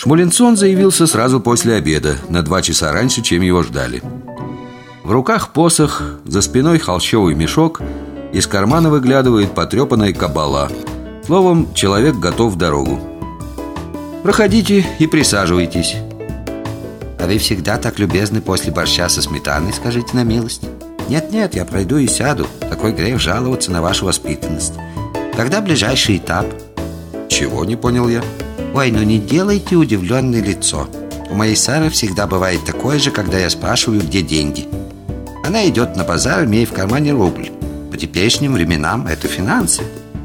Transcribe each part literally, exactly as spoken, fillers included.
Шмулинсон заявился сразу после обеда, на два часа раньше, чем его ждали. В руках посох, за спиной холщовый мешок, из кармана выглядывает потрепанная кабала. Словом, человек готов в дорогу. Проходите и присаживайтесь. А вы всегда так любезны после борща со сметаной, скажите на милость. Нет-нет, я пройду и сяду. Такой грех жаловаться на вашу воспитанность. Когда ближайший этап? Чего, не понял я? Ой, ну не делайте удивленное лицо. У моей Сары всегда бывает такое же, когда я спрашиваю, где деньги. Она идет на базар, имея в кармане рубль. По теперешним временам это финансы.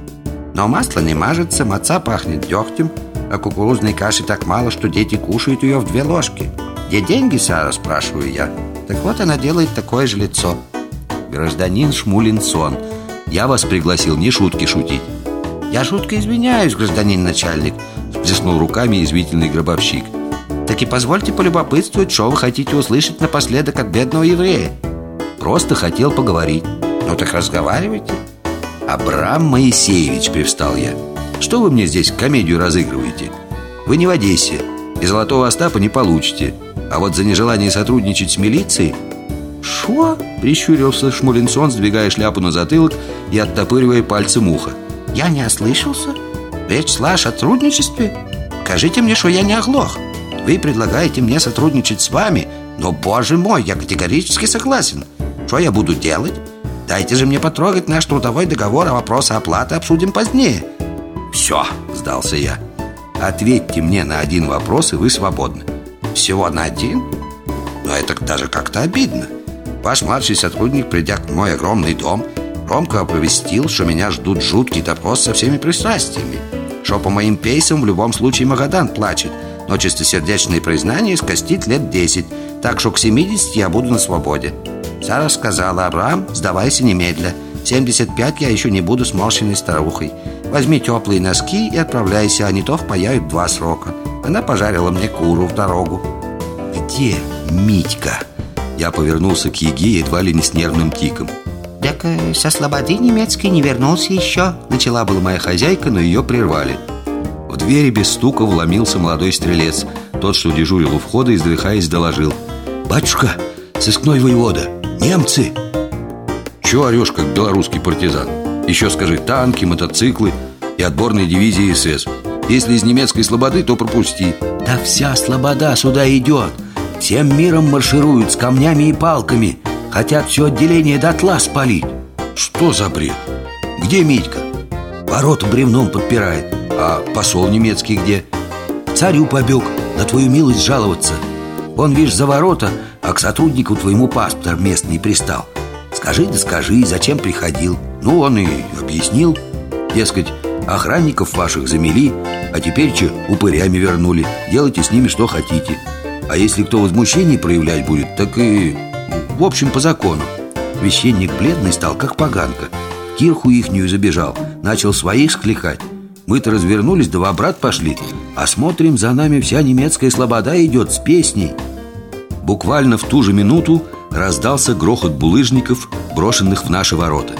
Но масло не мажется, маца пахнет дегтем, а кукурузной каши так мало, что дети кушают ее в две ложки. Где деньги, Сара, спрашиваю я. Так вот она делает такое же лицо. Гражданин Шмулинсон, я вас пригласил не шутки шутить. Я шутко извиняюсь, гражданин начальник, всплеснул руками извительный гробовщик. Так и позвольте полюбопытствовать, что вы хотите услышать напоследок от бедного еврея. Просто хотел поговорить. Ну так разговаривайте. Абрам Моисеевич, привстал я. Что вы мне здесь комедию разыгрываете? Вы не в Одессе, и золотого Остапа не получите. А вот за нежелание сотрудничать с милицией... Шо? Прищурился Шмулинсон, сдвигая шляпу на затылок и оттопыривая пальцем ухо. Я не ослышался? Речь шла о сотрудничестве? Скажите мне, что я не оглох. Вы предлагаете мне сотрудничать с вами, но, боже мой, я категорически согласен. Что я буду делать? Дайте же мне потрогать наш трудовой договор, а вопросы оплаты обсудим позднее. Все, сдался я. Ответьте мне на один вопрос, и вы свободны. Всего на один? Но это даже как-то обидно. Ваш младший сотрудник, придя в мой огромный дом, громко оповестил, что меня ждут жуткий допрос со всеми пристрастиями, что по моим пейсам в любом случае Магадан плачет, но чистосердечное признание скостит лет десять, так что к семидесяти я буду на свободе. Сара сказала: Абрам, сдавайся немедля. семьдесят пять я еще не буду сморщенной старухой. Возьми теплые носки и отправляйся, а не то впаяют два срока. Она пожарила мне куру в дорогу. Где Митька? Я повернулся к Еге едва ли не с нервным тиком. Так со слободы немецкой не вернулся еще. Начала была моя хозяйка, но ее прервали. В двери без стука вломился молодой стрелец. Тот, что дежурил у входа, издыхаясь, доложил: батюшка, сыскной воевода, немцы. Чего орешь, как белорусский партизан? Еще скажи: танки, мотоциклы и отборные дивизии эс эс. Если из немецкой слободы, то пропусти. Да вся слобода сюда идет. Всем миром маршируют с камнями и палками. Хотят все отделение дотла спалить. Что за бред? Где Митька? Ворота бревном подпирает. А посол немецкий где? Царю побег на твою милость жаловаться. Он, видишь, за ворота, а к сотруднику твоему паспорту местный пристал. Скажи, да скажи, зачем приходил? Ну, он и объяснил. Дескать, охранников ваших замели, а теперь че упырями вернули. Делайте с ними что хотите. А если кто возмущение проявлять будет, так и... В общем, по закону. Священник бледный стал, как поганка. В кирху ихнюю забежал, начал своих скликать. Мы-то развернулись, да в обрат пошли. А смотрим, за нами вся немецкая слобода идет с песней. Буквально в ту же минуту раздался грохот булыжников, брошенных в наши ворота.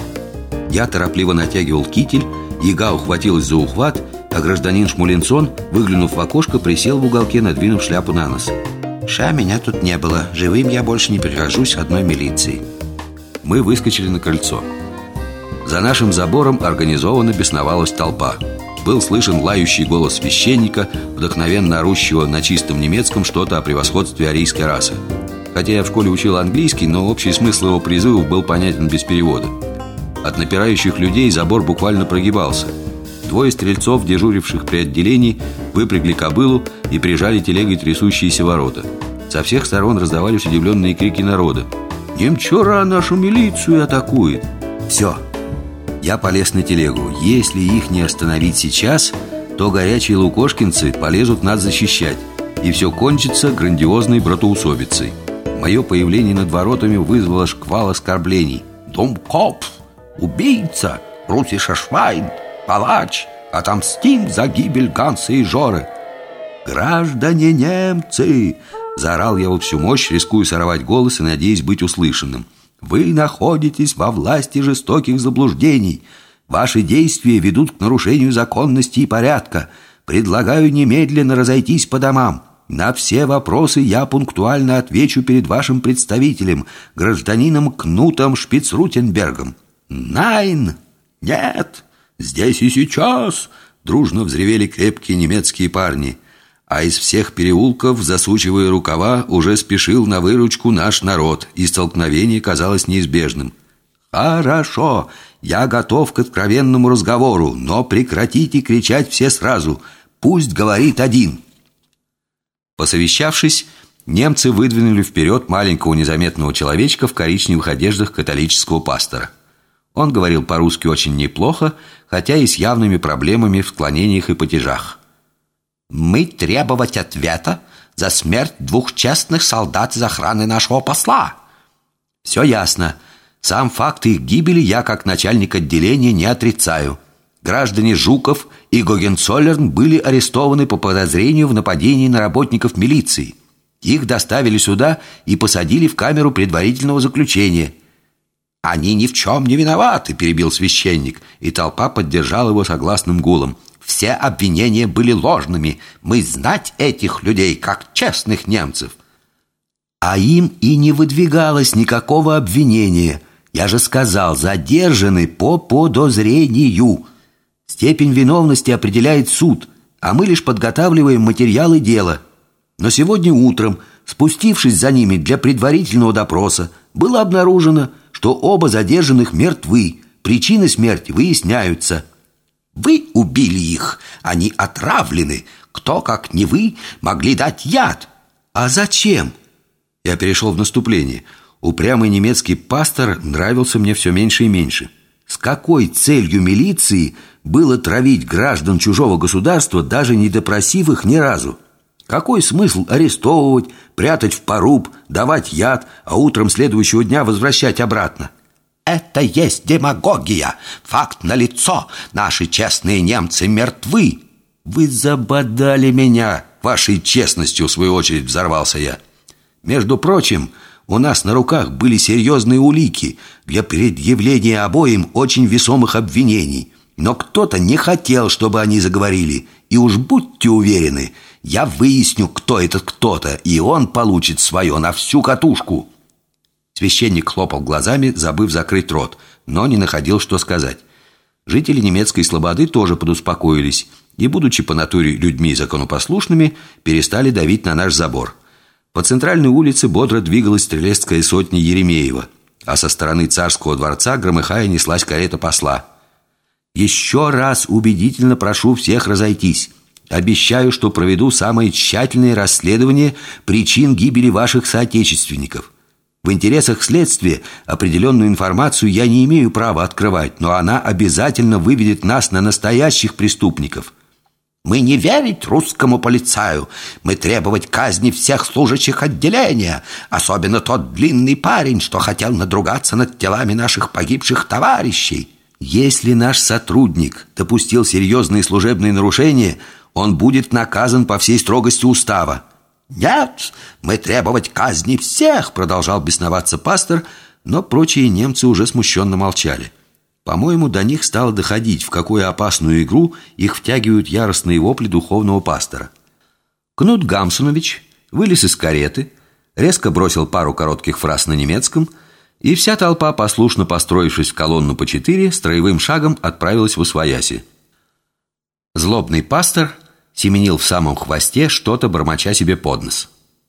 Я торопливо натягивал китель, Яга ухватилась за ухват, а гражданин Шмулинсон, выглянув в окошко, присел в уголке, надвинув шляпу на нос. Ша, меня тут не было. Живым я больше не прихожусь одной милиции. Мы выскочили на крыльцо. За нашим забором организованно бесновалась толпа. Был слышен лающий голос священника, вдохновенно орущего на чистом немецком что-то о превосходстве арийской расы. Хотя я в школе учил английский, но общий смысл его призывов был понятен без перевода. От напирающих людей забор буквально прогибался. Двое стрельцов, дежуривших при отделении, выпрягли кобылу и прижали телегой трясущиеся ворота. Со всех сторон раздавались удивленные крики народа: «Немчура нашу милицию атакует!» Все. Я полез на телегу. Если их не остановить сейчас, то горячие лукошкинцы полезут нас защищать, и все кончится грандиозной братоусобицей. Мое появление над воротами вызвало шквал оскорблений. «Думкопф! Убийца! Русиша Швайн! Палач! Отомстим за гибель Ганса и Жоры!» «Граждане немцы!» — заорал я во всю мощь, рискуя сорвать голос и надеясь быть услышанным. «Вы находитесь во власти жестоких заблуждений. Ваши действия ведут к нарушению законности и порядка. Предлагаю немедленно разойтись по домам. На все вопросы я пунктуально отвечу перед вашим представителем, гражданином Кнутом Шпицрутенбергом». «Найн! Нет! Здесь и сейчас!» Дружно взревели крепкие немецкие парни. А из всех переулков, засучивая рукава, уже спешил на выручку наш народ, и столкновение казалось неизбежным. «Хорошо, я готов к откровенному разговору, но прекратите кричать все сразу. Пусть говорит один». Посовещавшись, немцы выдвинули вперед маленького незаметного человечка в коричневых одеждах католического пастора. Он говорил по-русски очень неплохо, хотя и с явными проблемами в склонениях и падежах. «Мы требовать ответа за смерть двух честных солдат из охраны нашего посла». «Все ясно. Сам факт их гибели я, как начальник отделения, не отрицаю. Граждане Жуков и Гогенцоллерн были арестованы по подозрению в нападении на работников милиции. Их доставили сюда и посадили в камеру предварительного заключения». «Они ни в чем не виноваты», — перебил священник, и толпа поддержала его согласным гулом. «Все обвинения были ложными. Мы знать этих людей, как честных немцев». «А им и не выдвигалось никакого обвинения. Я же сказал, задержаны по подозрению. Степень виновности определяет суд, а мы лишь подготавливаем материалы дела. Но сегодня утром, спустившись за ними для предварительного допроса, было обнаружено, что оба задержанных мертвы. Причины смерти выясняются». «Вы убили их, они отравлены. Кто, как не вы, могли дать яд?» «А зачем?» Я перешел в наступление. Упрямый немецкий пастор нравился мне все меньше и меньше. С какой целью милиции было травить граждан чужого государства, даже не допросив их ни разу? Какой смысл арестовывать, прятать в поруб, давать яд, а утром следующего дня возвращать обратно? «Это есть демагогия. Факт налицо. Наши честные немцы мертвы». «Вы забодали меня вашей честностью», — в свою очередь взорвался я. «Между прочим, у нас на руках были серьезные улики для предъявления обоим очень весомых обвинений. Но кто-то не хотел, чтобы они заговорили. И уж будьте уверены, я выясню, кто этот кто-то, и он получит свое на всю катушку». Священник хлопал глазами, забыв закрыть рот, но не находил, что сказать. Жители немецкой слободы тоже подуспокоились и, будучи по натуре людьми законопослушными, перестали давить на наш забор. По центральной улице бодро двигалась стрелецкая сотня Еремеева, а со стороны царского дворца, громыхая, неслась карета посла. «Еще раз убедительно прошу всех разойтись. Обещаю, что проведу самое тщательное расследование причин гибели ваших соотечественников. В интересах следствия определенную информацию я не имею права открывать, но она обязательно выведет нас на настоящих преступников». «Мы не верить русскому полицаю. Мы требовать казни всех служащих отделения, особенно тот длинный парень, что хотел надругаться над телами наших погибших товарищей». «Если наш сотрудник допустил серьезные служебные нарушения, он будет наказан по всей строгости устава». «Нет, мы требовать казни всех», — продолжал бесноваться пастор, но прочие немцы уже смущенно молчали. По-моему, до них стало доходить, в какую опасную игру их втягивают яростные вопли духовного пастора. Кнут Гамсунович вылез из кареты, резко бросил пару коротких фраз на немецком, и вся толпа, послушно построившись в колонну по четыре, строевым шагом отправилась в освояси. Злобный пастор семенил в самом хвосте, что-то бормоча себе под нос.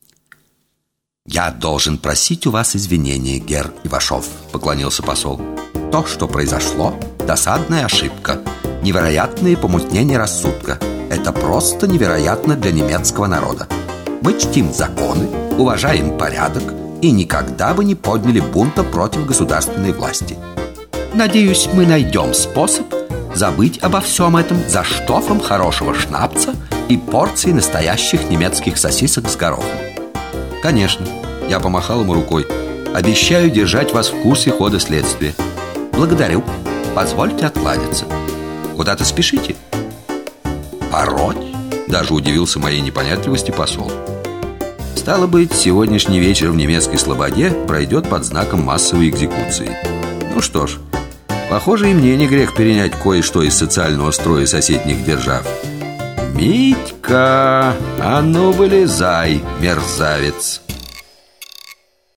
«Я должен просить у вас извинения, герр Ивашов», — поклонился посол. «То, что произошло, досадная ошибка, невероятное помутнение рассудка. Это просто невероятно для немецкого народа. Мы чтим законы, уважаем порядок и никогда бы не подняли бунта против государственной власти. Надеюсь, мы найдем способ забыть обо всем этом за штофом хорошего шнапца и порцией настоящих немецких сосисок с горохом». «Конечно», — я помахал ему рукой. «Обещаю держать вас в курсе хода следствия». «Благодарю. Позвольте откланяться. Куда-то спешите?» «Пороть?» — даже удивился моей непонятливости посол. Стало быть, сегодняшний вечер в немецкой слободе пройдет под знаком массовой экзекуции. Ну что ж, похоже, и мне не грех перенять кое-что из социального строя соседних держав. «Митька, а ну вылезай, мерзавец!»